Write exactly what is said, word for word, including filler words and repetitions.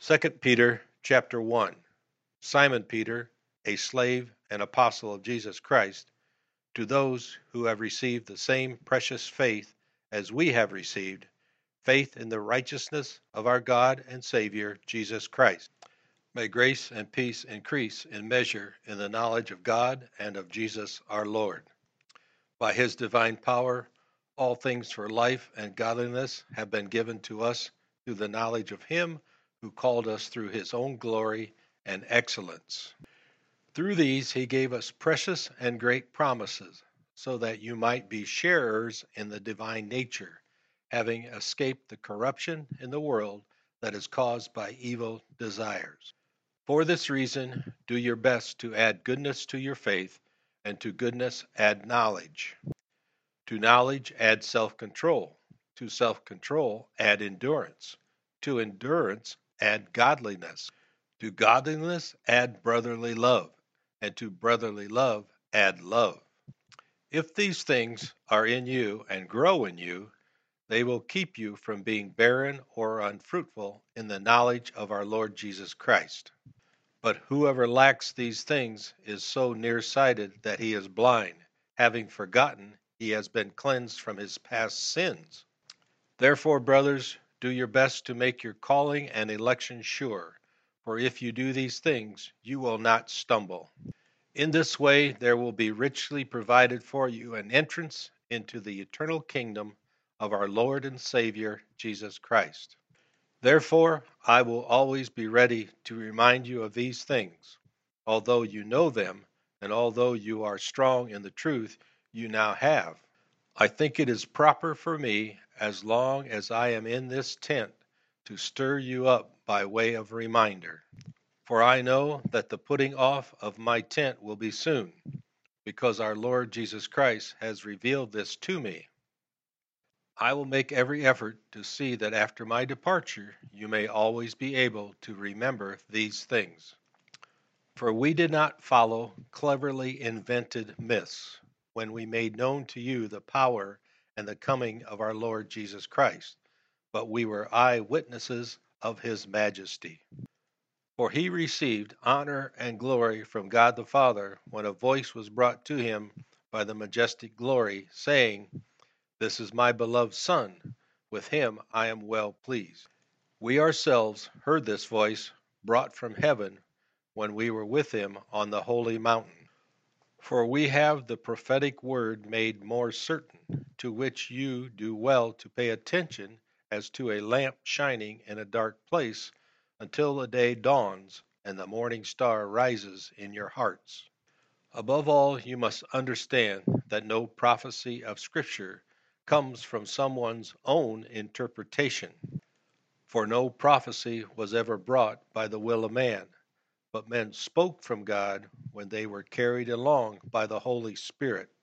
Second Peter chapter one. Simon Peter, a slave and apostle of Jesus Christ, to those who have received the same precious faith as we have received, faith in the righteousness of our God and Savior Jesus Christ. May grace and peace increase in measure in the knowledge of God and of Jesus our Lord. By his divine power, all things for life and godliness have been given to us through the knowledge of him who called us through his own glory and excellence. Through these he gave us precious and great promises, so that you might be sharers in the divine nature, having escaped the corruption in the world that is caused by evil desires. For this reason, do your best to add goodness to your faith, and to goodness add knowledge. To knowledge add self-control. To self-control add endurance. To endurance add godliness. To godliness add brotherly love. And to brotherly love add love. If these things are in you and grow in you, they will keep you from being barren or unfruitful in the knowledge of our Lord Jesus Christ. But whoever lacks these things is so nearsighted that he is blind, having forgotten he has been cleansed from his past sins. Therefore, brothers, do your best to make your calling and election sure, for if you do these things, you will not stumble. In this way, there will be richly provided for you an entrance into the eternal kingdom of our Lord and Savior, Jesus Christ. Therefore, I will always be ready to remind you of these things, although you know them, and although you are strong in the truth you now have. I think it is proper for me, as long as I am in this tent, to stir you up by way of reminder. For I know that the putting off of my tent will be soon, because our Lord Jesus Christ has revealed this to me. I will make every effort to see that after my departure you may always be able to remember these things. For we did not follow cleverly invented myths when we made known to you the power and the coming of our Lord Jesus Christ, but we were eye-witnesses of his majesty. For he received honor and glory from God the Father when a voice was brought to him by the majestic glory, saying, "This is my beloved Son, with him I am well pleased." We ourselves heard this voice brought from heaven when we were with him on the holy mountain. For we have the prophetic word made more certain, to which you do well to pay attention as to a lamp shining in a dark place, until the day dawns and the morning star rises in your hearts. Above all, you must understand that no prophecy of Scripture comes from someone's own interpretation. For no prophecy was ever brought by the will of man, but men spoke from God when they were carried along by the Holy Spirit.